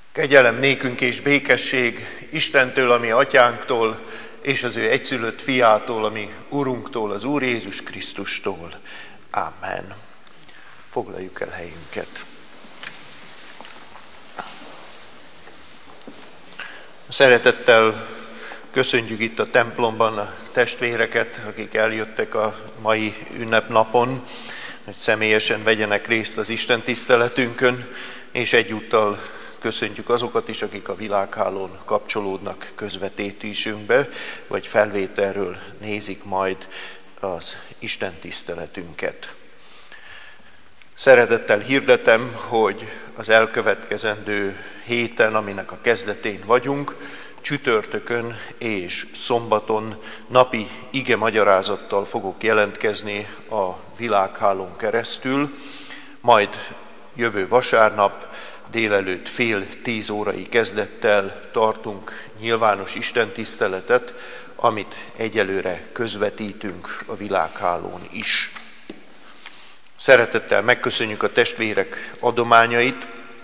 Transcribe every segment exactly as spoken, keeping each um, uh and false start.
Kegyelem nékünk és békesség Istentől, ami atyánktól, és az ő egyszülött fiától, ami Urunktól, az Úr Jézus Krisztustól. Amen. Foglaljuk el helyünket. Szeretettel köszöntjük itt a templomban a testvéreket, akik eljöttek a mai ünnepnapon, hogy személyesen vegyenek részt az Isten tiszteletünkön, és egyúttal köszöntjük azokat is, akik a világhálón kapcsolódnak közvetítésünkbe, vagy felvételről nézik majd az Isten tiszteletünket. Szeretettel hirdetem, hogy az elkövetkezendő héten, aminek a kezdetén vagyunk, csütörtökön és szombaton napi ige magyarázattal fogok jelentkezni a világhálón keresztül, majd jövő vasárnap délelőtt fél tíz órai kezdettel tartunk nyilvános istentiszteletet, amit egyelőre közvetítünk a világhálón is. Szeretettel megköszönjük a testvérek adományait,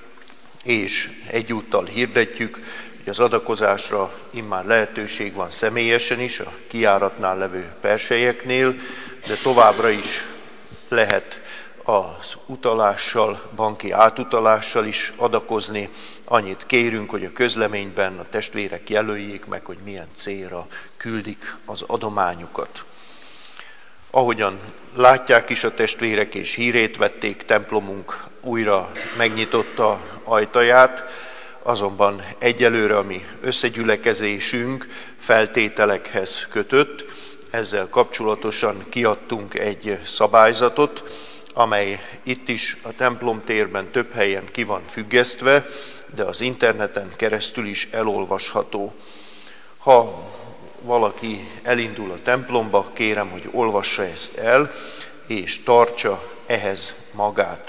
és egyúttal hirdetjük, hogy az adakozásra immár lehetőség van személyesen is, a kijáratnál levő perselyeknél, de továbbra is lehet az utalással, banki átutalással is adakozni. Annyit kérünk, hogy a közleményben a testvérek jelöljék meg, hogy milyen célra küldik az adományukat. Ahogyan látják is a testvérek és hírét vették, templomunk újra megnyitotta ajtaját, azonban egyelőre a mi összegyülekezésünk feltételekhez kötött. Ezzel kapcsolatosan kiadtunk egy szabályzatot, amely itt is a templomtérben több helyen ki van függesztve, de az interneten keresztül is elolvasható. Ha valaki elindul a templomba, kérem, hogy olvassa ezt el, és tartsa ehhez magát.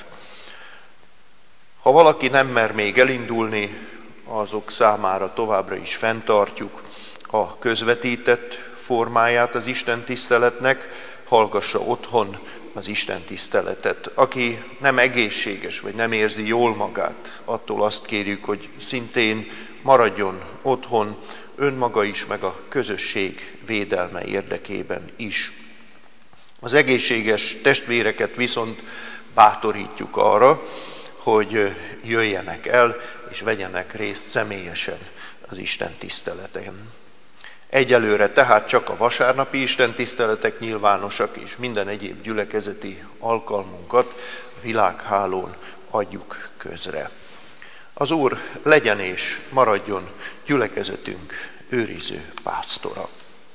Ha valaki nem mer még elindulni, azok számára továbbra is fenntartjuk a közvetített formáját az Isten tiszteletnek, hallgassa otthon az Isten tiszteletet. Aki nem egészséges, vagy nem érzi jól magát, attól azt kérjük, hogy szintén maradjon otthon, önmaga is, meg a közösség védelme érdekében is. Az egészséges testvéreket viszont bátorítjuk arra, hogy jöjjenek el, és vegyenek részt személyesen az Isten tiszteleten. Egyelőre tehát csak a vasárnapi istentiszteletek nyilvánosak, és minden egyéb gyülekezeti alkalmunkat a világhálón adjuk közre. Az Úr legyen és maradjon gyülekezetünk őriző pásztora.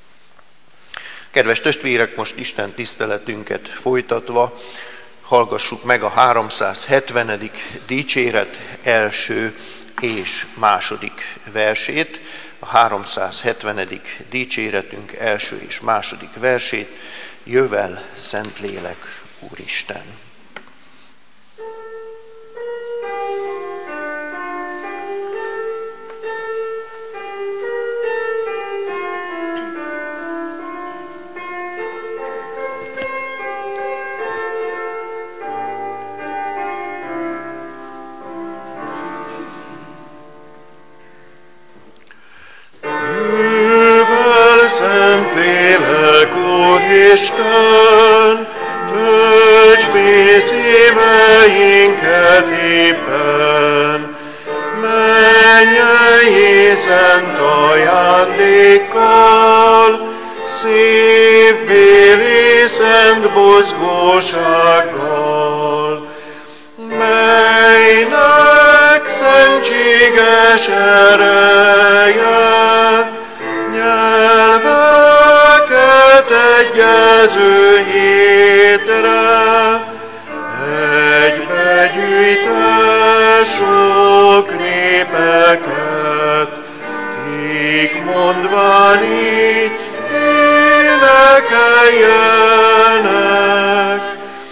Kedves testvérek, most Isten tiszteletünket folytatva hallgassuk meg a háromszázhetvenedik dicséret első és második versét. A háromszázhetvenedik dicséretünk első és második versét. Jövel, Szentlélek, Úristen! Isten, töltsd mi szíveinket éppen, mennyei szent ajándékkal, szívbéli szent buzgósággal, melynek szentséges ereje, nyelveket egyező hétre, egybegyűjte sok népeket, kik mondván így énekeljenek.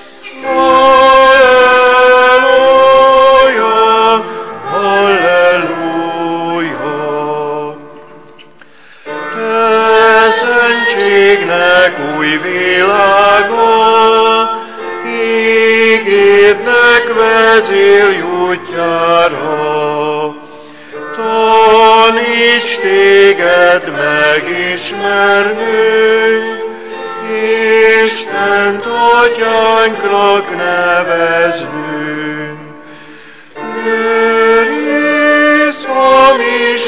Halleluja, halleluja! Te szentségnek új világa, ígédnek vezérj útjára, Segíts téged megismernünk, Istent atyánknak nevezzünk. Őrizz hamis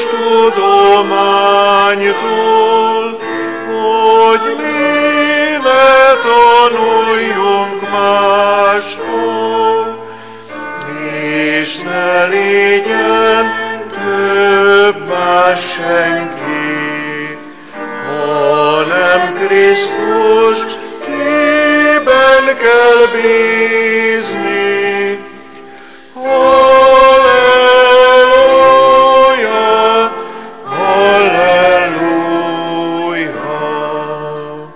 tudománytól, hogy mi ne tanuljunk mástól, és ne legyen több más senki, hanem Krisztus kiben kell bízni. Halleluja, halleluja.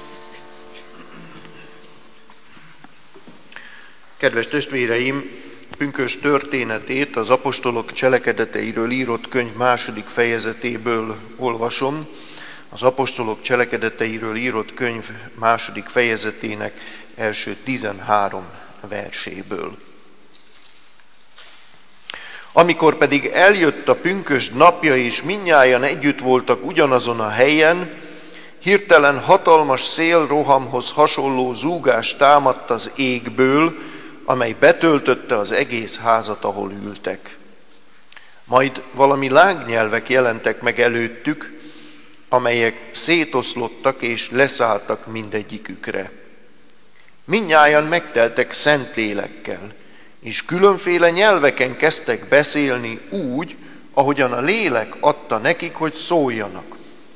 Kedves testvéreim, pünkös történetét az apostolok cselekedeteiről írott könyv második fejezetéből olvasom. Az apostolok cselekedeteiről írott könyv második fejezetének első tizenhárom verséből. Amikor pedig eljött a pünkösd napja, és mindnyájan együtt voltak ugyanazon a helyen, hirtelen hatalmas szélrohamhoz hasonló zúgás támadt az égből, amely betöltötte az egész házat, ahol ültek. Majd valami lángnyelvek jelentek meg előttük, amelyek szétoszlottak és leszálltak mindegyikükre. Mindnyájan megteltek szent lélekkel, és különféle nyelveken kezdtek beszélni úgy, ahogyan a lélek adta nekik, hogy szóljanak.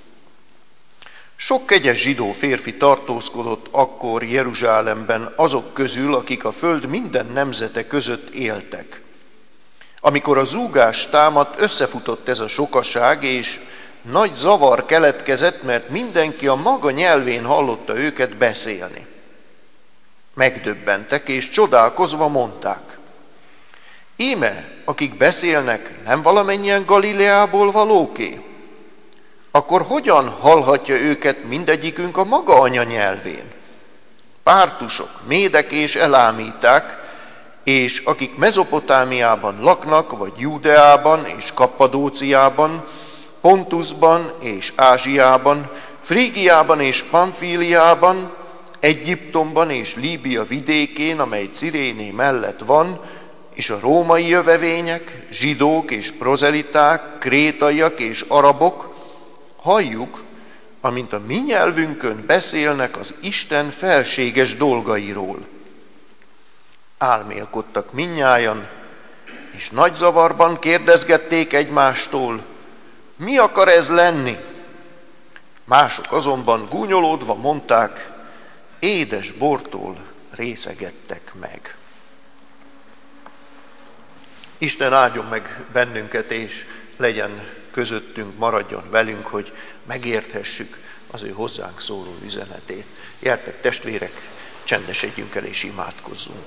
Sok kegyes zsidó férfi tartózkodott akkor Jeruzsálemben azok közül, akik a föld minden nemzete között éltek. Amikor a zúgás támadt, összefutott ez a sokaság, és nagy zavar keletkezett, mert mindenki a maga nyelvén hallotta őket beszélni. Megdöbbentek, és csodálkozva mondták: íme, akik beszélnek, nem valamennyien Galileából valóké? Akkor hogyan hallhatja őket mindegyikünk a maga anyanyelvén? Pártusok, médek és elámíták, és akik Mezopotámiában laknak, vagy Júdeában és Kappadóciában, Pontusban és Ázsiában, Frígiában és Pamfíliában, Egyiptomban és Líbia vidékén, amely Ciréné mellett van, és a római jövevények, zsidók és prozeliták, krétaiak és arabok, halljuk, amint a mi nyelvünkön beszélnek az Isten felséges dolgairól. Álmélkodtak mindnyájan, és nagy zavarban kérdezgették egymástól: mi akar ez lenni? Mások azonban gúnyolódva mondták: édes bortól részegettek meg. Isten áldjon meg bennünket, és legyen közöttünk, maradjon velünk, hogy megérthessük az ő hozzánk szóló üzenetét. Gyertek, testvérek, csendesedjünk el és imádkozzunk.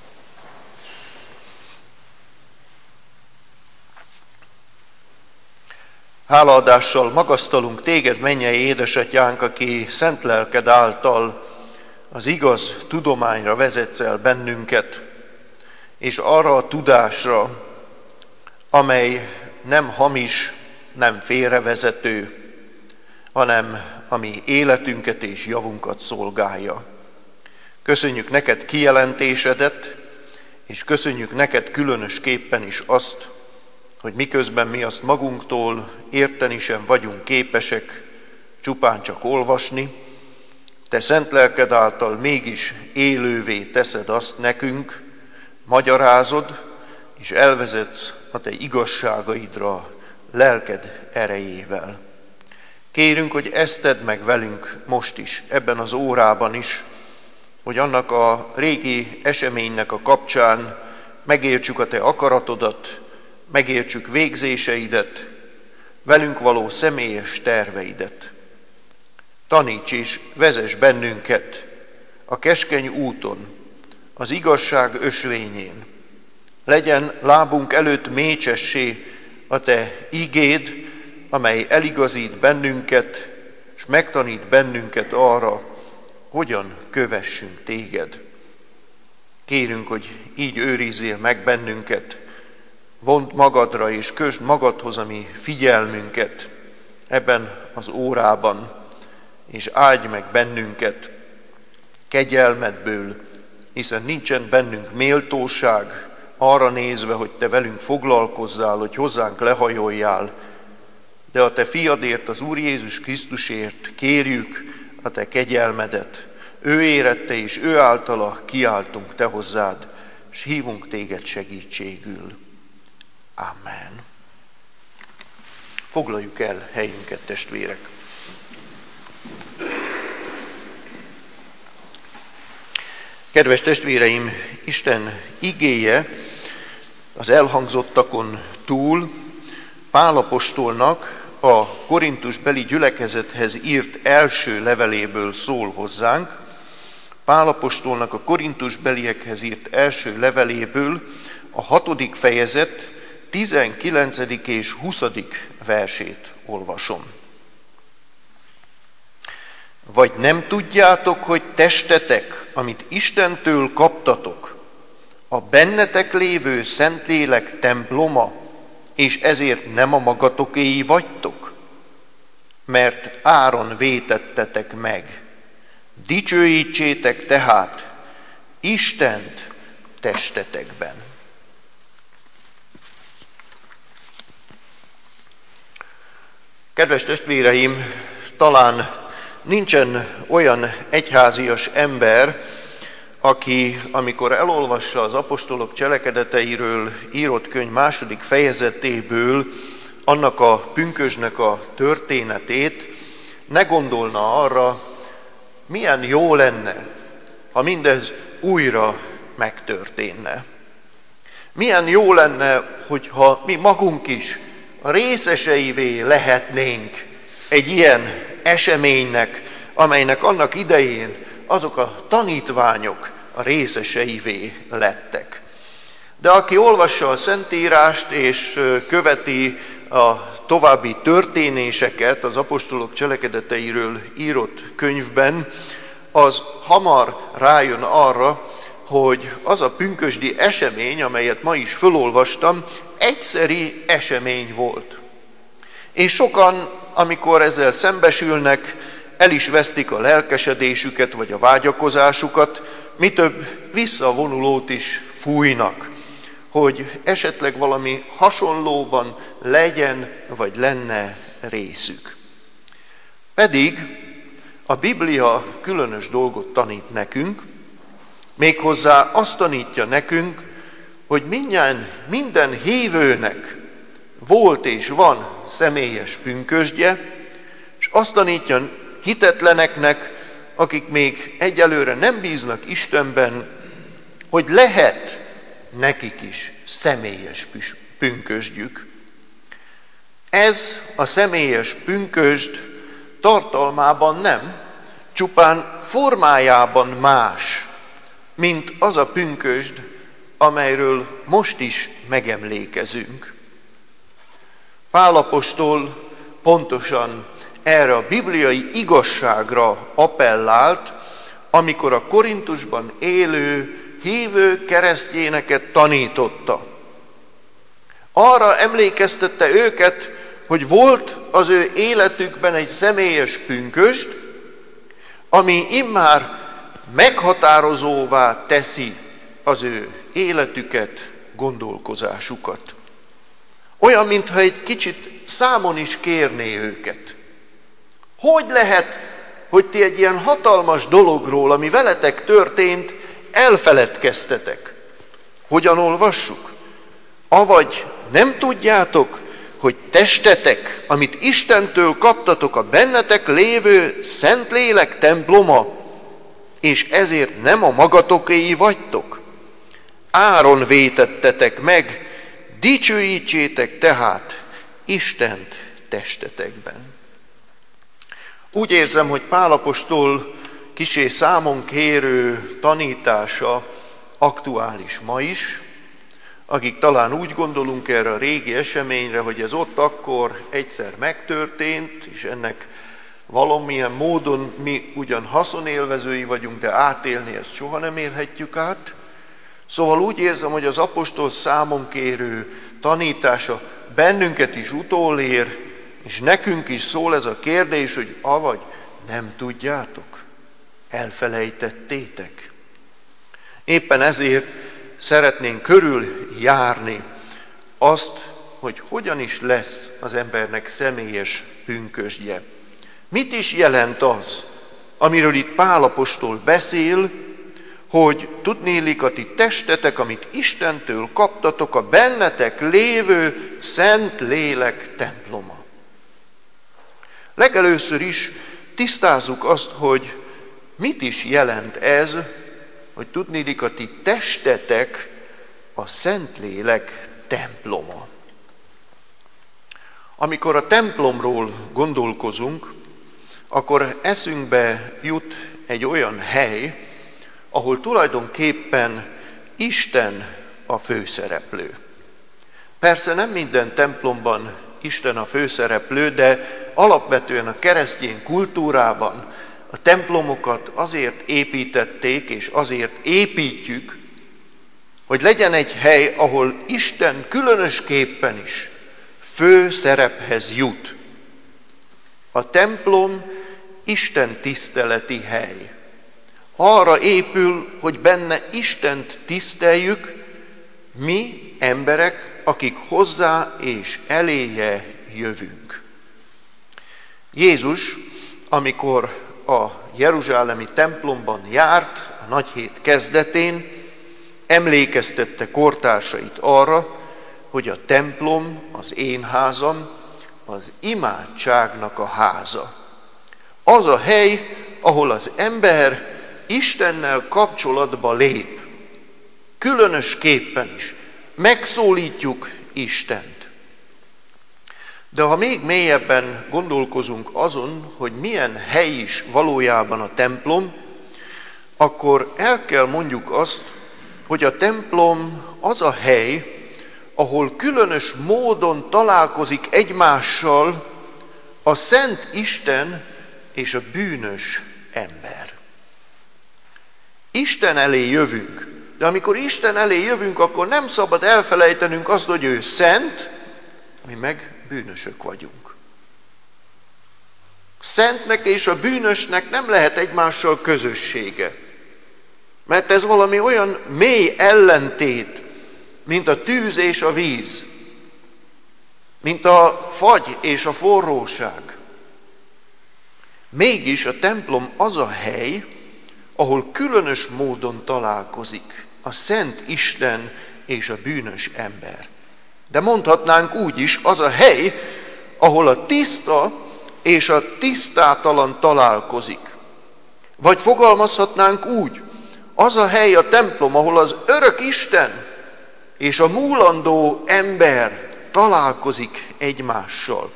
Hálaadással magasztalunk téged, mennyei édesatyánk, aki szent lelked által az igaz tudományra vezetsz el bennünket, és arra a tudásra, amely nem hamis, nem félrevezető, hanem ami életünket és javunkat szolgálja. Köszönjük neked kijelentésedet, és köszönjük neked különösképpen is azt, hogy miközben mi azt magunktól érteni sem vagyunk képesek, csupán csak olvasni, te szent lelked által mégis élővé teszed azt nekünk, magyarázod, és elvezetsz a te igazságaidra lelked erejével. Kérünk, hogy ezt tedd meg velünk most is, ebben az órában is, hogy annak a régi eseménynek a kapcsán megértsük a te akaratodat, megértsük végzéseidet, velünk való személyes terveidet. Taníts és vezess bennünket a keskeny úton, az igazság ösvényén. Legyen lábunk előtt mécsessé a te igéd, amely eligazít bennünket, és megtanít bennünket arra, hogyan kövessünk téged. Kérünk, hogy így őrizzél meg bennünket, Vond magadra és kösd magadhoz a mi figyelmünket ebben az órában, és áldj meg bennünket kegyelmedből, hiszen nincsen bennünk méltóság arra nézve, hogy te velünk foglalkozzál, hogy hozzánk lehajoljál, de a te fiadért, az Úr Jézus Krisztusért kérjük a te kegyelmedet. Ő érette és ő általa kiáltunk te hozzád, és hívunk téged segítségül. Amen. Foglaljuk el helyünket, testvérek. Kedves testvéreim, Isten igéje az elhangzottakon túl Pál apostolnak a korintusbeli gyülekezethez írt első leveléből szól hozzánk. Pál apostolnak a korintusbeliekhez írt első leveléből a hatodik fejezet tizenkilencedik és huszadik versét olvasom. Vagy nem tudjátok, hogy testetek, amit Istentől kaptatok, a bennetek lévő Szentlélek temploma, és ezért nem a magatokéi vagytok? Mert áron vétettetek meg. Dicsőítsétek tehát Istent testetekben. Kedves testvéreim, talán nincsen olyan egyházias ember, aki, amikor elolvassa az apostolok cselekedeteiről írott könyv második fejezetéből annak a pünkösdnek a történetét, ne gondolna arra, milyen jó lenne, ha mindez újra megtörténne. Milyen jó lenne, hogyha mi magunk is a részeseivé lehetnénk egy ilyen eseménynek, amelynek annak idején azok a tanítványok a részeseivé lettek. De aki olvassa a Szentírást és követi a további történéseket az apostolok cselekedeteiről írott könyvben, az hamar rájön arra, hogy az a pünkösdi esemény, amelyet ma is fölolvastam, egyszeri esemény volt. És sokan, amikor ezzel szembesülnek, el is vesztik a lelkesedésüket vagy a vágyakozásukat, mi több visszavonulót is fújnak, hogy esetleg valami hasonlóban legyen vagy lenne részük. Pedig a Biblia különös dolgot tanít nekünk, méghozzá azt tanítja nekünk, hogy mindjárt minden hívőnek volt és van személyes pünkösdje, és azt tanítja hitetleneknek, akik még egyelőre nem bíznak Istenben, hogy lehet nekik is személyes pünkösdjük. Ez a személyes pünkösd tartalmában nem, csupán formájában más, mint az a pünkösd, amelyről most is megemlékezünk. Pál apostol pontosan erre a bibliai igazságra appellált, amikor a Korintusban élő hívő keresztényeket tanította. Arra emlékeztette őket, hogy volt az ő életükben egy személyes pünkösd, ami immár meghatározóvá teszi az ő életüket, gondolkozásukat. Olyan, mintha egy kicsit számon is kérné őket. Hogy lehet, hogy ti egy ilyen hatalmas dologról, ami veletek történt, elfeledkeztetek? Hogyan olvassuk? Avagy nem tudjátok, hogy testetek, amit Istentől kaptatok, a bennetek lévő Szentlélek temploma, és ezért nem a magatokéi vagytok? Áron vétettetek meg, dicsőítsétek tehát Istent testetekben. Úgy érzem, hogy Pál apostol kissé számon kérő tanítása aktuális ma is, akik talán úgy gondolunk erre a régi eseményre, hogy ez ott akkor egyszer megtörtént, és ennek valamilyen módon mi ugyan haszonélvezői vagyunk, de átélni ezt soha nem élhetjük át. Szóval úgy érzem, hogy az apostol számonkérő tanítása bennünket is utolér, és nekünk is szól ez a kérdés, hogy avagy nem tudjátok, elfelejtettétek. Éppen ezért szeretnénk körüljárni azt, hogy hogyan is lesz az embernek személyes pünkösdje. Mit is jelent az, amiről itt Pál apostol beszél, hogy tudnélik a ti testetek, amit Istentől kaptatok, a bennetek lévő szent lélek temploma. Legelőször is tisztázzuk azt, hogy mit is jelent ez, hogy tudnélik a ti testetek a Szentlélek temploma. Amikor a templomról gondolkozunk, akkor eszünkbe jut egy olyan hely, ahol tulajdonképpen Isten a főszereplő. Persze nem minden templomban Isten a főszereplő, de alapvetően a keresztény kultúrában a templomokat azért építették, és azért építjük, hogy legyen egy hely, ahol Isten különösképpen is fő szerephez jut. A templom Isten tiszteleti hely. Arra épül, hogy benne Istent tiszteljük, mi emberek, akik hozzá és eléje jövünk. Jézus, amikor a jeruzsálemi templomban járt a nagyhét kezdetén, emlékeztette kortársait arra, hogy a templom, az én házam, az imádságnak a háza. Az a hely, ahol az ember Istennel kapcsolatba lép. Különösképpen is megszólítjuk Istent. De ha még mélyebben gondolkozunk azon, hogy milyen hely is valójában a templom, akkor el kell mondjuk azt, hogy a templom az a hely, ahol különös módon találkozik egymással a Szent Isten és a bűnös ember. Isten elé jövünk, de amikor Isten elé jövünk, akkor nem szabad elfelejtenünk azt, hogy ő szent, mi meg bűnösök vagyunk. Szentnek és a bűnösnek nem lehet egymással közössége, mert ez valami olyan mély ellentét, mint a tűz és a víz, mint a fagy és a forróság. Mégis a templom az a hely, ahol különös módon találkozik a Szent Isten és a bűnös ember. De mondhatnánk úgy is, az a hely, ahol a tiszta és a tisztátalan találkozik. Vagy fogalmazhatnánk úgy, az a hely, a templom, ahol az örök Isten és a múlandó ember találkozik egymással.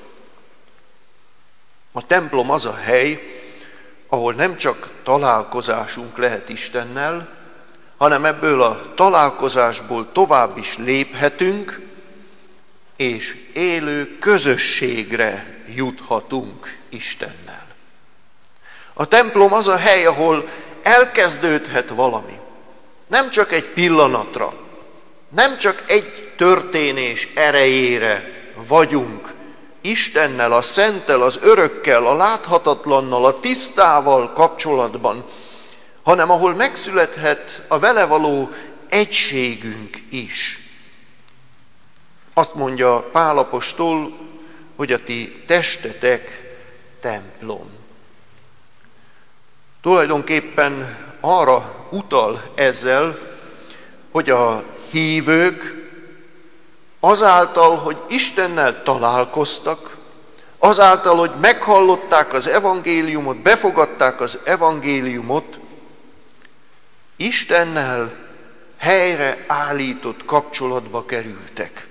A templom az a hely, ahol nem csak találkozásunk lehet Istennel, hanem ebből a találkozásból tovább is léphetünk, és élő közösségre juthatunk Istennel. A templom az a hely, ahol elkezdődhet valami. Nem csak egy pillanatra, nem csak egy történés erejére vagyunk Istennel, a Szenttel, az Örökkel, a Láthatatlannal, a Tisztával kapcsolatban, hanem ahol megszülethet a vele való egységünk is. Azt mondja Pál apostol, hogy a ti testetek templom. Tulajdonképpen arra utal ezzel, hogy a hívők azáltal, hogy Istennel találkoztak, azáltal, hogy meghallották az evangéliumot, befogadták az evangéliumot, Istennel helyre állított kapcsolatba kerültek.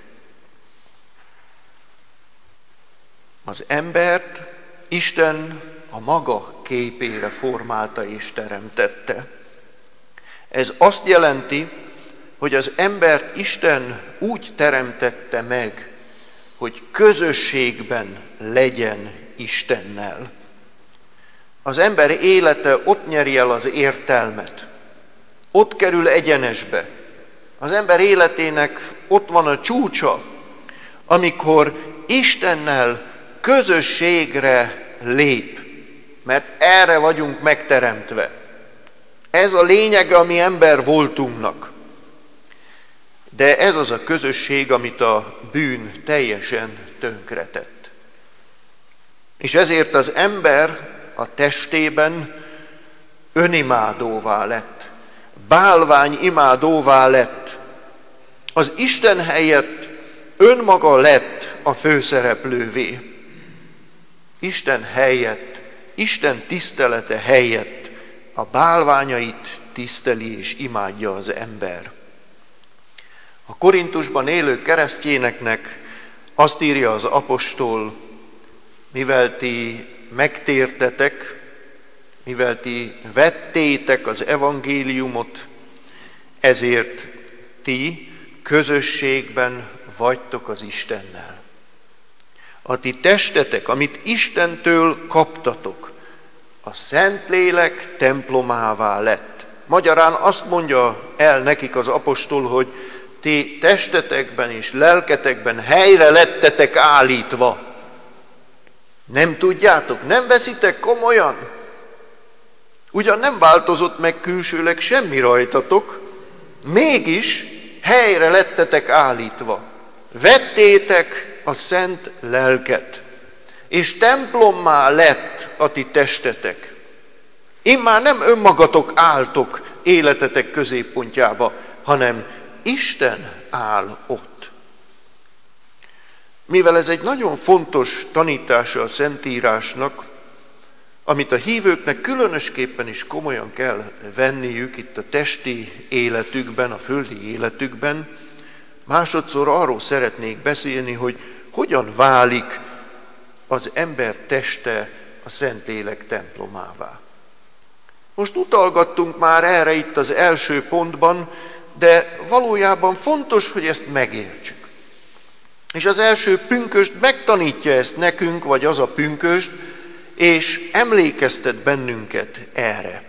Az embert Isten a maga képére formálta és teremtette. Ez azt jelenti, hogy az embert Isten úgy teremtette meg, hogy közösségben legyen Istennel. Az ember élete ott nyeri el az értelmet, ott kerül egyenesbe, Az ember életének ott van a csúcsa, amikor Istennel közösségre lép, mert erre vagyunk megteremtve. Ez a lényege a mi ember voltunknak. De ez az a közösség, amit a bűn teljesen tönkretett. És ezért az ember a testében önimádóvá lett, bálványimádóvá lett. Az Isten helyett önmaga lett a főszereplővé. Isten helyett, Isten tisztelete helyett a bálványait tiszteli és imádja az ember. A Korintusban élő keresztjéneknek azt írja az apostol, mivel ti megtértetek, mivel ti vettétek az evangéliumot, ezért ti közösségben vagytok az Istennel. A ti testetek, amit Istentől kaptatok, a Szentlélek templomává lett. Magyarán azt mondja el nekik az apostol, hogy ti testetekben és lelketekben helyre lettetek állítva. Nem tudjátok, nem veszitek komolyan? Ugyan nem változott meg külsőleg semmi rajtatok, mégis helyre lettetek állítva. Vettétek a szent lelket, és templommá lett a ti testetek. Immár nem önmagatok álltok életetek középpontjába, hanem Isten áll ott. Mivel ez egy nagyon fontos tanítása a Szentírásnak, amit a hívőknek különösképpen is komolyan kell venniük itt a testi életükben, a földi életükben, másodszor arról szeretnék beszélni, hogy hogyan válik az ember teste a Szentlélek templomává. Most utalgattunk már erre itt az első pontban, de valójában fontos, hogy ezt megértsük. És az első pünkösd megtanítja ezt nekünk, vagy az a pünkösd, és emlékeztet bennünket erre.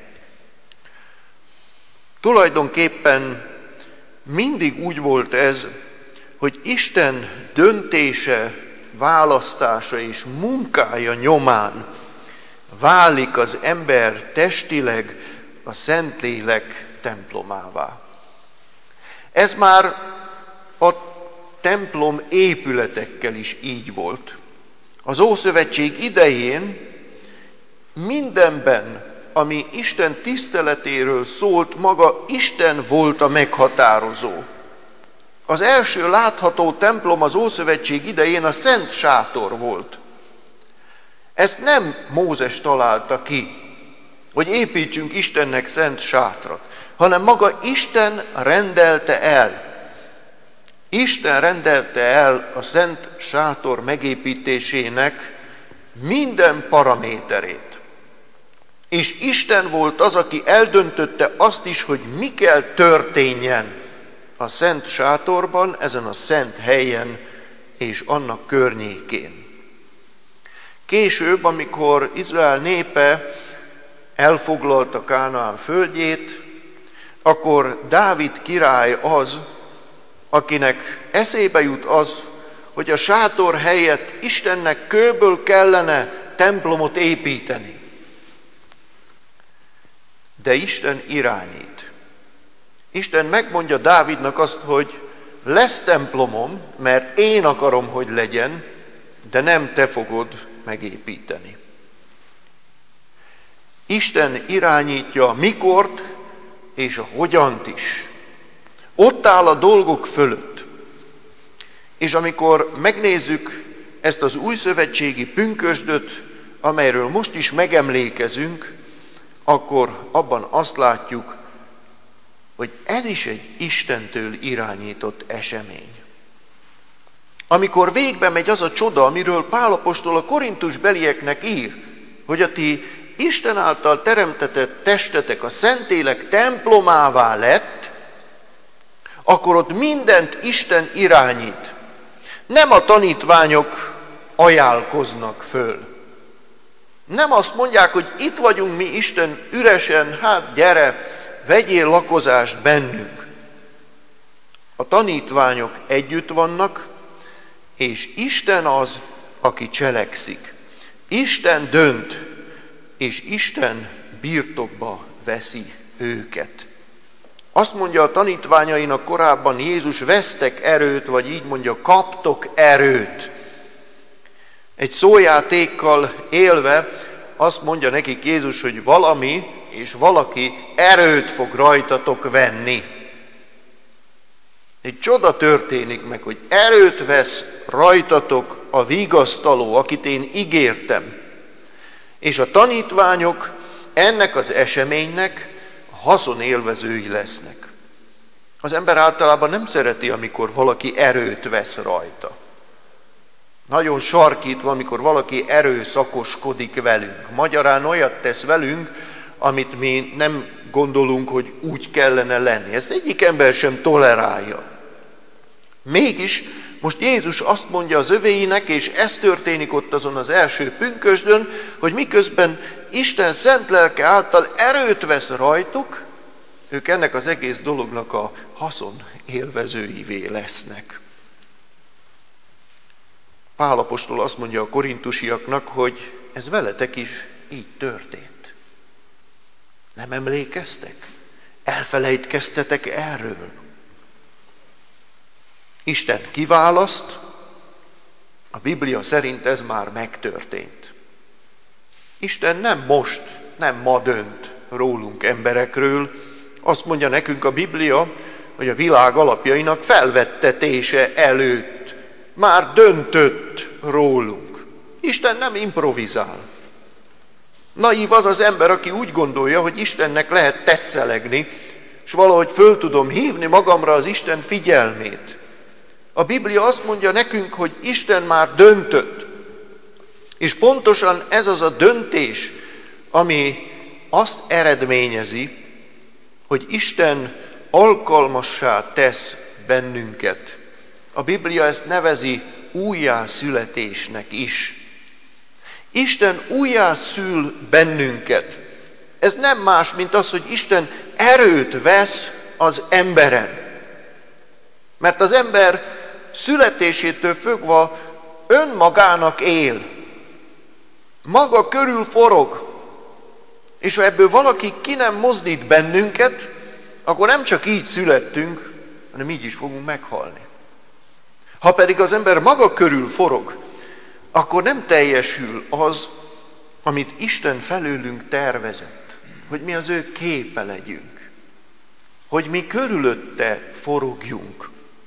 Tulajdonképpen mindig úgy volt ez, hogy Isten döntése, választása és munkája nyomán válik az ember testileg a Szentlélek templomává. Ez már a templom épületekkel is így volt. Az Ószövetség idején mindenben, ami Isten tiszteletéről szólt, maga Isten volt a meghatározó. Az első látható templom az Ószövetség idején a Szent Sátor volt. Ezt nem Mózes találta ki, hogy építsünk Istennek szent sátrat, hanem maga Isten rendelte el. Isten rendelte el a Szent Sátor megépítésének minden paraméterét. És Isten volt az, aki eldöntötte azt is, hogy mi kell történjen a Szent Sátorban, ezen a szent helyen és annak környékén. Később, amikor Izrael népe elfoglalta Kánaán földjét, akkor Dávid király az, akinek eszébe jut az, hogy a sátor helyett Istennek kőből kellene templomot építeni. De Isten irányít. Isten megmondja Dávidnak azt, hogy lesz templomom, mert én akarom, hogy legyen, de nem te fogod megépíteni. Isten irányítja a mikort és a hogyant is. Ott áll a dolgok fölött. És amikor megnézzük ezt az újszövetségi pünkösdöt, amelyről most is megemlékezünk, akkor abban azt látjuk, hogy ez is egy Istentől irányított esemény. Amikor végbe megy az a csoda, amiről Pál apostol a korintusbelieknek ír, hogy a ti Isten által teremtetett testetek a Szentlélek templomává lett, akkor ott mindent Isten irányít. Nem a tanítványok ajánlkoznak föl. Nem azt mondják, hogy itt vagyunk mi Isten üresen, hát gyere, vegyél lakozást bennünk. A tanítványok együtt vannak, és Isten az, aki cselekszik. Isten dönt, és Isten birtokba veszi őket. Azt mondja a tanítványainak korábban Jézus, vesztek erőt, vagy így mondja, kaptok erőt. Egy szójátékkal élve azt mondja nekik Jézus, hogy valami és valaki erőt fog rajtatok venni. Egy csoda történik meg, hogy erőt vesz rajtatok a vigasztaló, akit én ígértem. És a tanítványok ennek az eseménynek a haszonélvezői lesznek. Az ember általában nem szereti, amikor valaki erőt vesz rajta. Nagyon sarkítva, amikor valaki erőszakoskodik velünk. Magyarán olyat tesz velünk, amit mi nem gondolunk, hogy úgy kellene lenni. Ezt egyik ember sem tolerálja. Mégis most Jézus azt mondja az övéinek, és ez történik ott azon az első pünkösdön, hogy miközben Isten szent lelke által erőt vesz rajtuk, ők ennek az egész dolognak a haszon élvezőivé lesznek. Pál apostol azt mondja a korintusiaknak, hogy ez veletek is így történt. Nem emlékeztek? Elfelejtkeztetek erről? Isten kiválaszt, a Biblia szerint ez már megtörtént. Isten nem most, nem ma dönt rólunk emberekről. Azt mondja nekünk a Biblia, hogy a világ alapjainak felvettetése előtt már döntött rólunk. Isten nem improvizál. Naív az az ember, aki úgy gondolja, hogy Istennek lehet tetszelegni, és valahogy föl tudom hívni magamra az Isten figyelmét. A Biblia azt mondja nekünk, hogy Isten már döntött. És pontosan ez az a döntés, ami azt eredményezi, hogy Isten alkalmassá tesz bennünket. A Biblia ezt nevezi újjászületésnek is. Isten újjászül bennünket. Ez nem más, mint az, hogy Isten erőt vesz az emberen. Mert az ember születésétől fogva önmagának él. Maga körül forog. És ha ebből valaki ki nem mozdít bennünket, akkor nem csak így születtünk, hanem így is fogunk meghalni. Ha pedig az ember maga körül forog, akkor nem teljesül az, amit Isten felőlünk tervezett, hogy mi az ő képe legyünk, hogy mi körülötte forogjunk.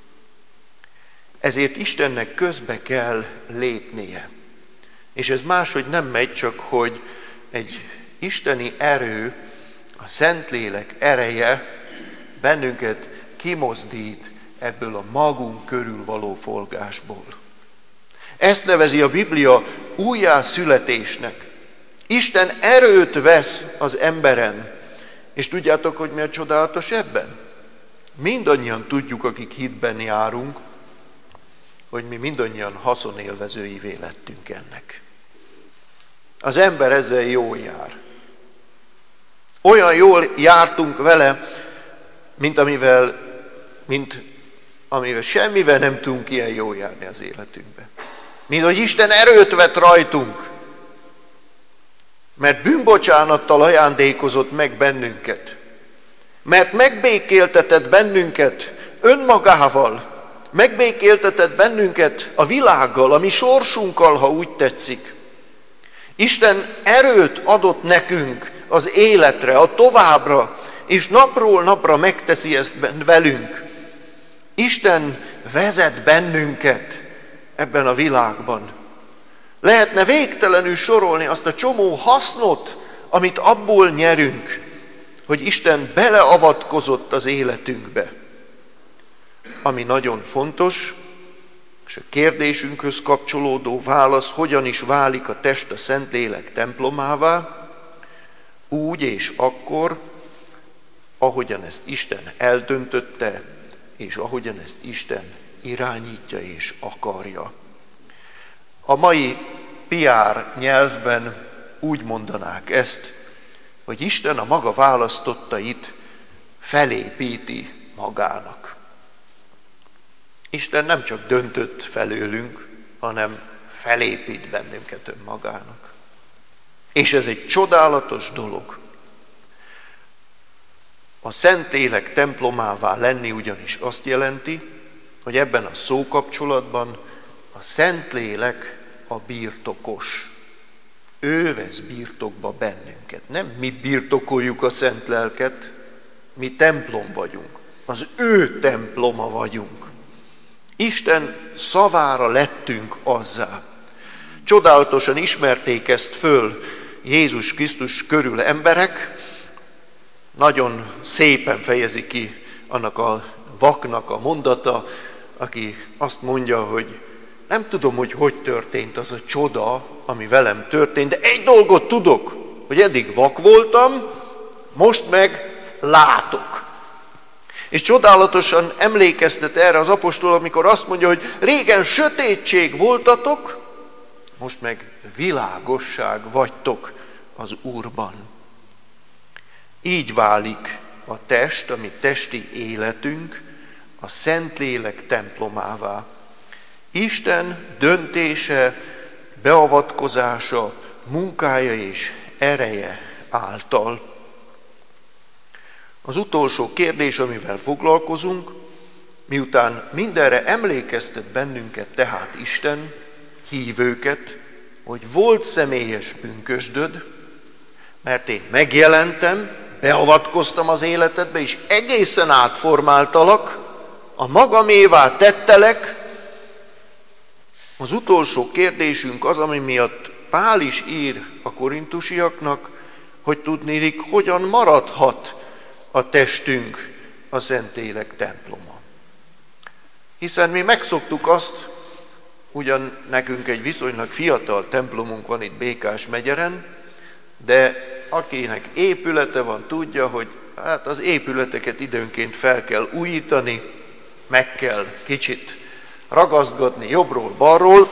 Ezért Istennek közbe kell lépnie. És ez máshogy nem megy, csak hogy egy isteni erő, a Szentlélek ereje bennünket kimozdít ebből a magunk körül való forgásból. Ezt nevezi a Biblia újjászületésnek. Isten erőt vesz az emberen. És tudjátok, hogy mi a csodálatos ebben? Mindannyian tudjuk, akik hitben járunk, hogy mi mindannyian haszonélvezőivé lettünk ennek. Az ember ezzel jól jár. Olyan jól jártunk vele, mint amivel, mint amivel semmivel nem tudunk ilyen jól járni az életünkben. Mint hogy Isten erőt vett rajtunk, mert bűnbocsánattal ajándékozott meg bennünket, mert megbékéltetett bennünket önmagával, megbékéltetett bennünket a világgal, a mi sorsunkkal, ha úgy tetszik. Isten erőt adott nekünk az életre, a továbbra, és napról napra megteszi ezt velünk. Isten vezet bennünket ebben a világban. Lehetne végtelenül sorolni azt a csomó hasznot, amit abból nyerünk, hogy Isten beleavatkozott az életünkbe. Ami nagyon fontos, és a kérdésünkhöz kapcsolódó válasz, hogyan is válik a test a Szentlélek templomává, úgy és akkor, ahogyan ezt Isten eldöntötte, és ahogyan ezt Isten irányítja és akarja. A mai piár nyelvben úgy mondanák ezt, hogy Isten a maga választottait felépíti magának. Isten nem csak döntött felőlünk, hanem felépít bennünket önmagának. És ez egy csodálatos dolog. A Szentlélek templomává lenni ugyanis azt jelenti, hogy ebben a szókapcsolatban a Szentlélek a birtokos. Ő vesz birtokba bennünket. Nem mi birtokoljuk a Szent Lelket, mi templom vagyunk. Az ő temploma vagyunk. Isten szavára lettünk azzá. Csodálatosan ismerték ezt föl Jézus Krisztus körül emberek, nagyon szépen fejezi ki annak a vaknak a mondata, aki azt mondja, hogy nem tudom, hogy hogy történt az a csoda, ami velem történt, de egy dolgot tudok, hogy eddig vak voltam, most meg látok. És csodálatosan emlékeztet erre az apostol, amikor azt mondja, hogy régen sötétség voltatok, most meg világosság vagytok az Úrban. Így válik a test, a mi testi életünk, a Szentlélek templomává. Isten döntése, beavatkozása, munkája és ereje által. Az utolsó kérdés, amivel foglalkozunk, miután mindenre emlékeztet bennünket tehát Isten, hívőket, hogy volt személyes pünkösdöd, mert én megjelentem, beavatkoztam az életedbe, és egészen átformáltalak, a magamévá tettelek. Az utolsó kérdésünk az, ami miatt Pál is ír a korintusiaknak, hogy tudnélik, hogyan maradhat a testünk a Szentlélek temploma. Hiszen mi megszoktuk azt, ugyan nekünk egy viszonylag fiatal templomunk van itt Békás-megyeren, de akinek épülete van, tudja, hogy hát az épületeket időnként fel kell újítani, meg kell kicsit ragaszgatni jobbról, balról,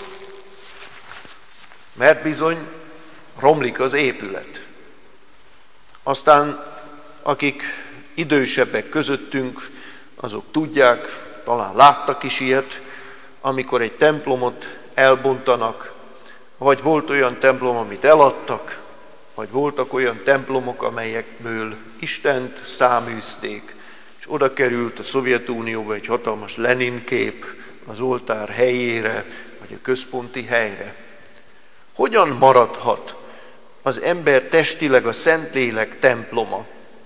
mert bizony romlik az épület. Aztán akik idősebbek közöttünk, azok tudják, talán láttak is ilyet, amikor egy templomot elbontanak, vagy volt olyan templom, amit eladtak, vagy voltak olyan templomok, amelyekből Istent száműzték, és oda került a Szovjetunióba egy hatalmas Lenin kép az oltár helyére, vagy a központi helyre. Hogyan maradhat az ember testileg a Szentlélek temploma?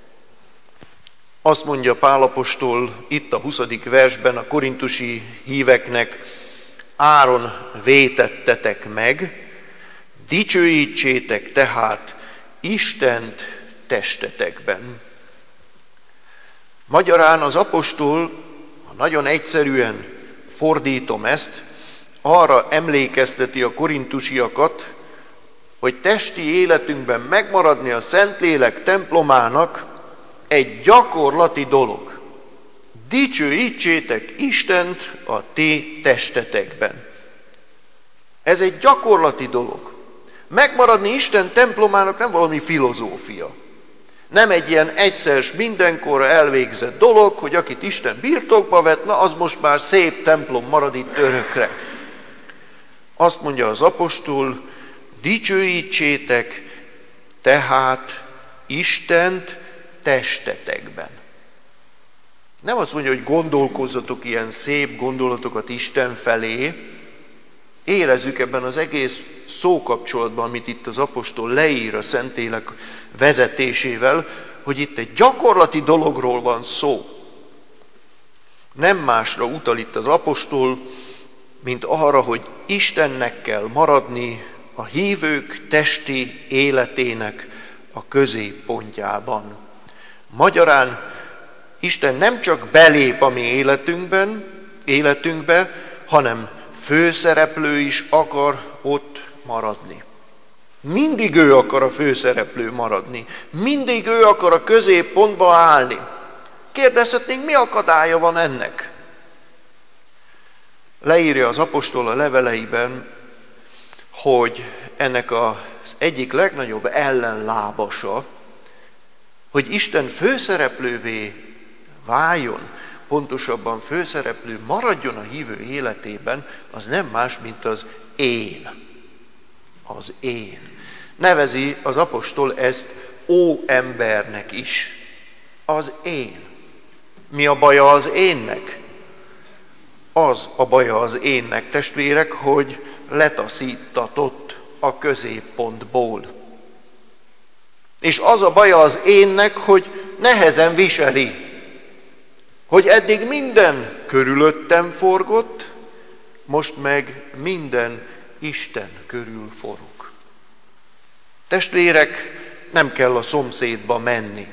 Azt mondja Pál apostol itt a huszadik versben a korintusi híveknek, áron vétettetek meg, dicsőítsétek tehát Istent testetekben. Magyarán az apostol, ha nagyon egyszerűen fordítom ezt, arra emlékezteti a korintusiakat, hogy testi életünkben megmaradni a Szentlélek templomának egy gyakorlati dolog. Dicsőítsétek Istent a ti testetekben. Ez egy gyakorlati dolog. Megmaradni Isten templomának nem valami filozófia. Nem egy ilyen egyszer mindenkorra elvégzett dolog, hogy akit Isten birtokba vett, na az most már szép templom marad itt örökre. Azt mondja az apostol, dicsőítsétek tehát Istent testetekben. Nem azt mondja, hogy gondolkozzatok ilyen szép gondolatokat Isten felé. Érezzük ebben az egész szókapcsolatban, amit itt az apostol leír a Szentlélek vezetésével, hogy itt egy gyakorlati dologról van szó. Nem másra utal itt az apostol, mint arra, hogy Istennek kell maradni a hívők testi életének a középpontjában. Magyarán Isten nem csak belép a mi életünkben, életünkbe, hanem főszereplő is akar ott maradni. Mindig ő akar a főszereplő maradni. Mindig ő akar a középpontba állni. Kérdezhetnénk, mi akadálya van ennek? Leírja az apostol a leveleiben, hogy ennek az egyik legnagyobb ellenlábasa, hogy Isten főszereplővé váljon, pontosabban főszereplő maradjon a hívő életében, az nem más, mint az én. Az én. Nevezi az apostol ezt óembernek is. Az én. Mi a baja az énnek? Az a baja az énnek, testvérek, hogy letaszítatott a középpontból. És az a baja az énnek, hogy nehezen viseli, hogy eddig minden körülöttem forgott, most meg minden Isten körül forog. Testvérek, nem kell a szomszédba menni.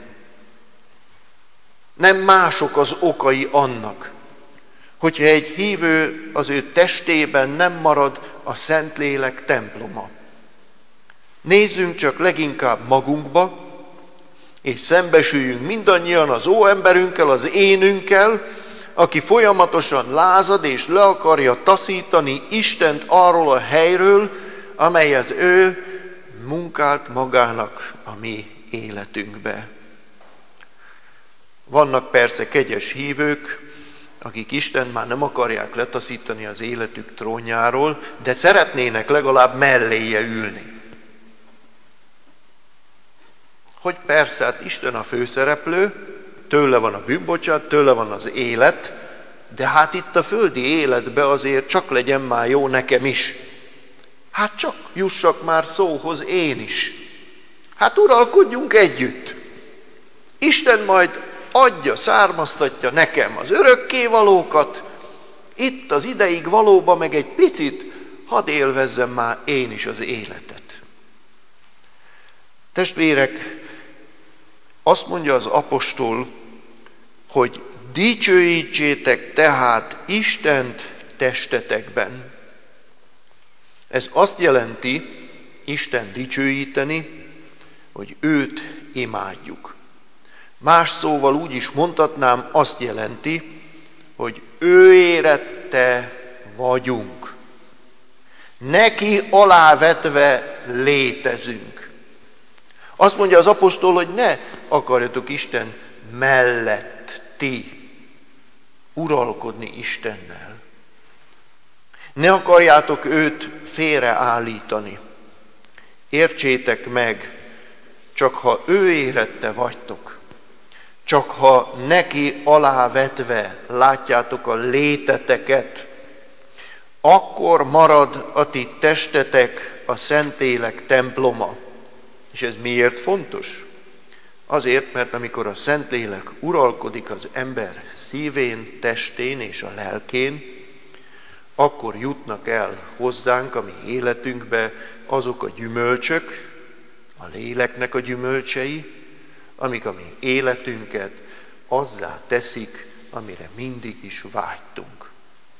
Nem mások az okai annak, hogyha egy hívő az ő testében nem marad a Szentlélek temploma. Nézzünk csak leginkább magunkba, és szembesüljünk mindannyian az óemberünkkel, az énünkkel, aki folyamatosan lázad és le akarja taszítani Istent arról a helyről, amelyet ő munkált magának a mi életünkbe. Vannak persze kegyes hívők, akik Istent már nem akarják letaszítani az életük trónjáról, de szeretnének legalább melléje ülni. Hogy persze, hát Isten a főszereplő, tőle van a bűnbocsánat, tőle van az élet, de hát itt a földi életbe azért csak legyen már jó nekem is. Hát csak jussak már szóhoz én is. Hát uralkodjunk együtt. Isten majd adja, származtatja nekem az örökkévalókat, itt az ideig valóban meg egy picit hadd élvezzem már én is az életet. Testvérek, azt mondja az apostol, hogy dicsőítsétek tehát Istent testetekben. Ez azt jelenti, Isten dicsőíteni, hogy őt imádjuk. Más szóval úgy is mondhatnám, azt jelenti, hogy ő érette vagyunk. Neki alávetve létezünk. Azt mondja az apostol, hogy ne akarjatok Isten mellett ti uralkodni Istennel. Ne akarjátok őt félreállítani. Értsétek meg, csak ha ő érette vagytok, csak ha neki alávetve látjátok a léteteket, akkor marad a ti testetek a Szentlélek temploma. És ez miért fontos? Azért, mert amikor a Szentlélek uralkodik az ember szívén, testén és a lelkén, akkor jutnak el hozzánk a mi életünkbe azok a gyümölcsök, a léleknek a gyümölcsei, amik a mi életünket azzá teszik, amire mindig is vágytunk.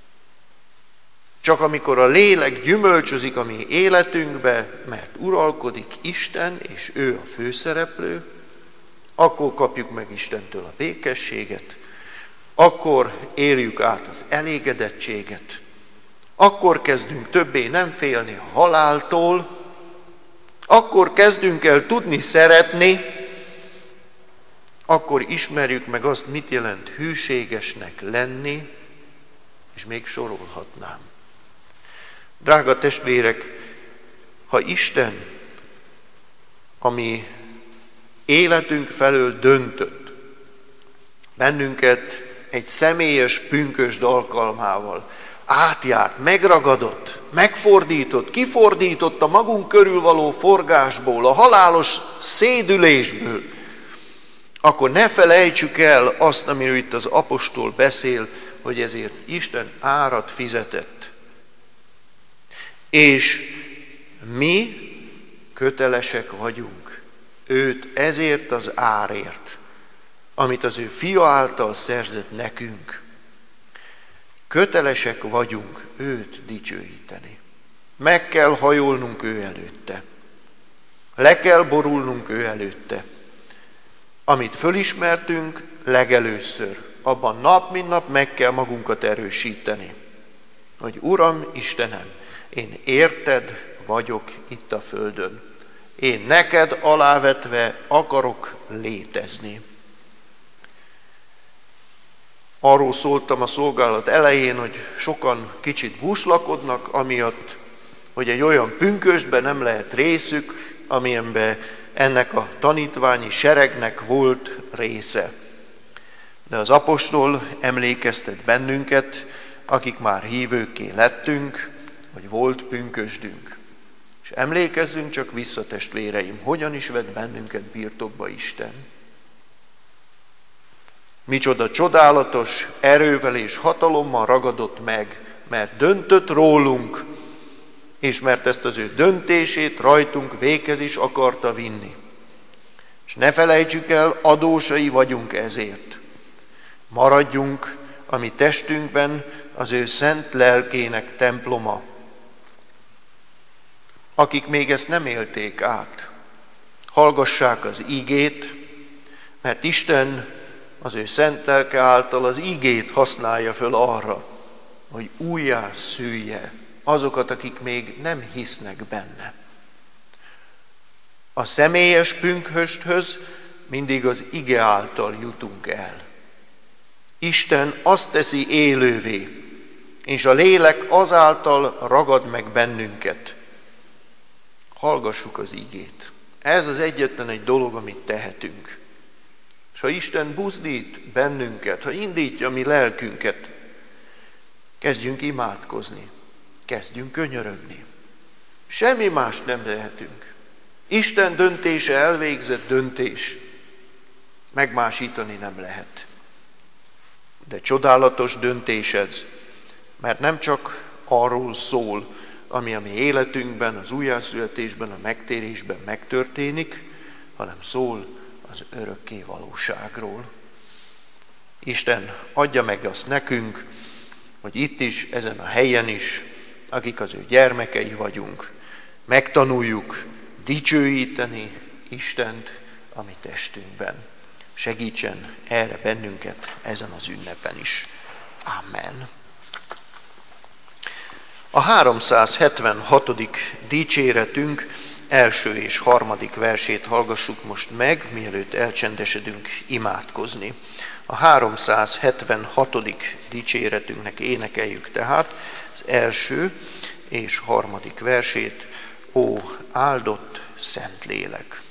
Csak amikor a lélek gyümölcsözik a mi életünkbe, mert uralkodik Isten, és ő a főszereplő, akkor kapjuk meg Istentől a békességet, akkor érjük át az elégedettséget, akkor kezdünk többé nem félni a haláltól, akkor kezdünk el tudni szeretni, akkor ismerjük meg azt, mit jelent hűségesnek lenni, és még sorolhatnám. Drága testvérek, ha Isten, ami életünk felől döntött, bennünket egy személyes pünkösd alkalmával átjárt, megragadott, megfordított, kifordított a magunk körül való forgásból, a halálos szédülésből, akkor ne felejtsük el azt, amiről itt az apostol beszél, hogy ezért Isten árat fizetett. És mi kötelesek vagyunk őt ezért az árért, amit az ő fia által szerzett nekünk. Kötelesek vagyunk őt dicsőíteni. Meg kell hajolnunk ő előtte. Le kell borulnunk ő előtte. Amit fölismertünk, legelőször, abban nap mint nap meg kell magunkat erősíteni. Hogy Uram, Istenem, én érted vagyok itt a földön. Én neked alávetve akarok létezni. Arról szóltam a szolgálat elején, hogy sokan kicsit búslakodnak, amiatt, hogy egy olyan pünkösdben nem lehet részük, amilyenben ennek a tanítványi seregnek volt része. De az apostol emlékeztet bennünket, akik már hívőkké lettünk, hogy volt pünkösdünk. És emlékezzünk csak vissza, testvéreim, hogyan is vett bennünket birtokba Isten. Micsoda csodálatos erővel és hatalommal ragadott meg, mert döntött rólunk, és mert ezt az ő döntését rajtunk véghez is akarta vinni. És ne felejtsük el, adósai vagyunk ezért. Maradjunk a mi testünkben az ő szent lelkének temploma. Akik még ezt nem élték át, hallgassák az ígét, mert Isten az ő szent lelke által az ígét használja föl arra, hogy újjá szülje azokat, akik még nem hisznek benne. A személyes pünkösdhöz mindig az ige által jutunk el. Isten azt teszi élővé, és a lélek azáltal ragad meg bennünket. Hallgassuk az igét. Ez az egyetlen egy dolog, amit tehetünk. És ha Isten buzdít bennünket, ha indítja mi lelkünket, kezdjünk imádkozni, kezdjünk könyörögni. Semmi mást nem tehetünk. Isten döntése elvégzett döntés. Megmásítani nem lehet. De csodálatos döntés ez, mert nem csak arról szól, ami a mi életünkben, az újjászületésben, a megtérésben megtörténik, hanem szól az örökké valóságról. Isten adja meg azt nekünk, hogy itt is, ezen a helyen is, akik az ő gyermekei vagyunk, megtanuljuk dicsőíteni Istent a mi testünkben. Segítsen erre bennünket ezen az ünnepen is. Amen. A háromszázhetvenhatodik dicséretünk első és harmadik versét hallgassuk most meg, mielőtt elcsendesedünk imádkozni. A háromszázhetvenhatodik dicséretünknek énekeljük tehát az első és harmadik versét, Ó áldott Szentlélek!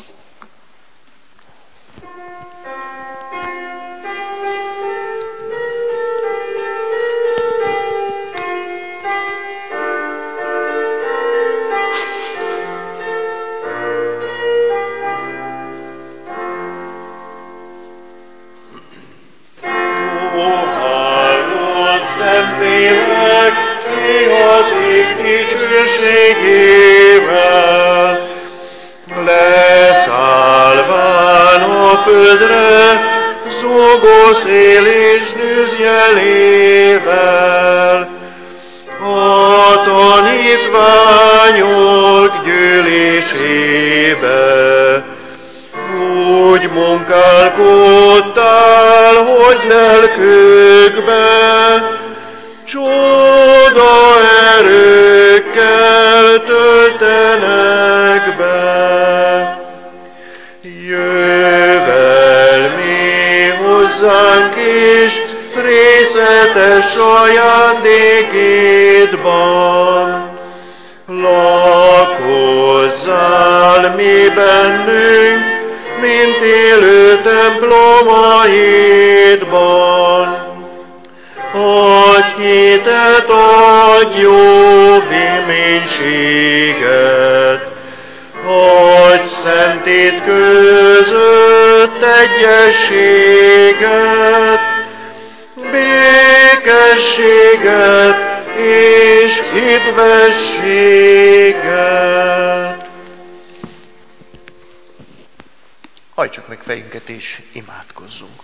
Dicsőségével leszállván a földre, zúgó szél és dühjelével, a tanítványok gyűlésébe úgy munkálkodtál, hogy lelkükbe csoda erőkkel töltenek be. Jövel mi hozzánk is részletes ajándékédban, lakozzál mi bennünk, mint élő templomaidban. Adj hitet, adj jobb reménységet, adj szentét között egyességet, békességet és hitvességet. Hajtsuk meg fejünket és imádkozzunk.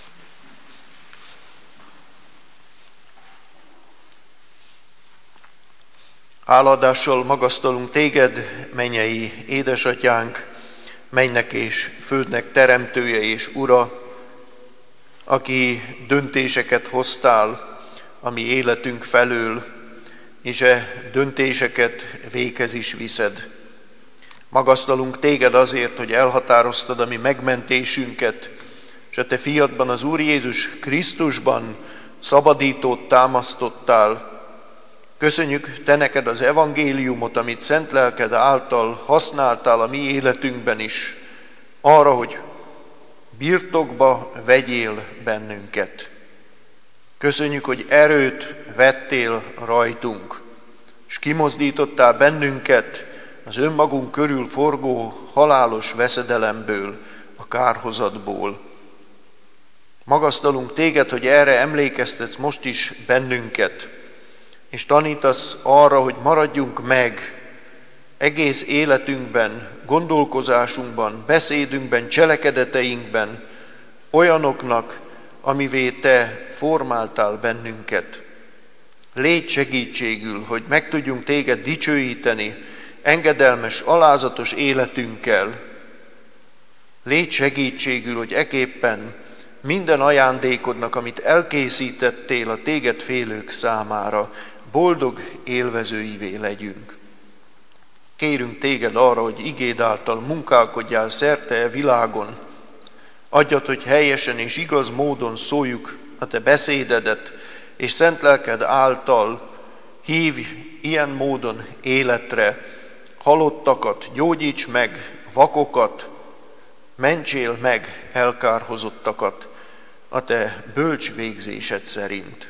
Háladással magasztalunk téged, mennyei édesatyánk, mennynek és földnek teremtője és ura, aki döntéseket hoztál a mi életünk felől, és e döntéseket véghez is viszed. Magasztalunk téged azért, hogy elhatároztad a mi megmentésünket, és a te fiadban, az Úr Jézus Krisztusban szabadítót támasztottál. Köszönjük te neked az evangéliumot, amit szent lelked által használtál a mi életünkben is, arra, hogy birtokba vegyél bennünket. Köszönjük, hogy erőt vettél rajtunk, és kimozdítottál bennünket az önmagunk körül forgó halálos veszedelemből, a kárhozatból. Magasztalunk téged, hogy erre emlékeztetsz most is bennünket, és tanítasz arra, hogy maradjunk meg egész életünkben, gondolkozásunkban, beszédünkben, cselekedeteinkben olyanoknak, amivé te formáltál bennünket. Légy segítségül, hogy meg tudjunk téged dicsőíteni engedelmes, alázatos életünkkel. Légy segítségül, hogy eképpen minden ajándékodnak, amit elkészítettél a téged félők számára, boldog élvezőivé legyünk. Kérünk téged arra, hogy igéd által munkálkodjál szerte e világon. Adjad, hogy helyesen és igaz módon szóljuk a te beszédedet, és szent lelked által hívj ilyen módon életre halottakat, gyógyíts meg vakokat, mentsél meg elkárhozottakat a te bölcs végzésed szerint.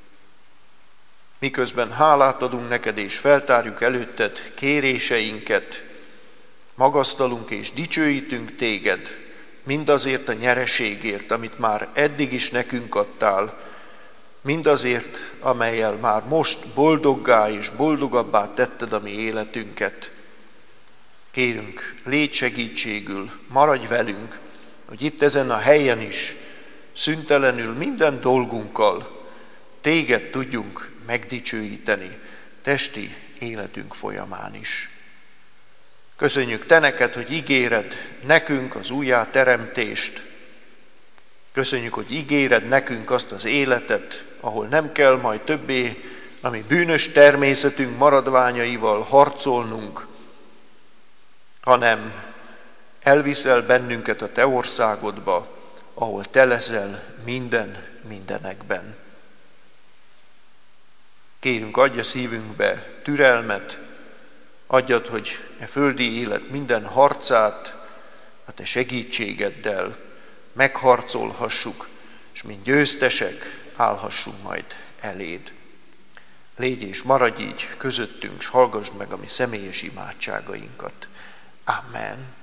Miközben hálát adunk neked és feltárjuk előtted kéréseinket, magasztalunk és dicsőítünk téged mindazért a nyereségért, amit már eddig is nekünk adtál, mindazért, amellyel már most boldoggá és boldogabbá tetted a mi életünket. Kérünk, légy segítségül, maradj velünk, hogy itt ezen a helyen is szüntelenül minden dolgunkkal téged tudjunk megdicsőíteni testi életünk folyamán is. Köszönjük te neked, hogy ígéred nekünk az újjáteremtést. Köszönjük, hogy ígéred nekünk azt az életet, ahol nem kell majd többé a mi bűnös természetünk maradványaival harcolnunk, hanem elviszel bennünket a te országodba, ahol te leszel minden mindenekben. Kérünk, adj a szívünkbe türelmet, adjad, hogy e földi élet minden harcát a te segítségeddel megharcolhassuk, és mint győztesek állhassunk majd eléd. Légy és maradj így közöttünk, s hallgassd meg a mi személyes imádságainkat. Amen.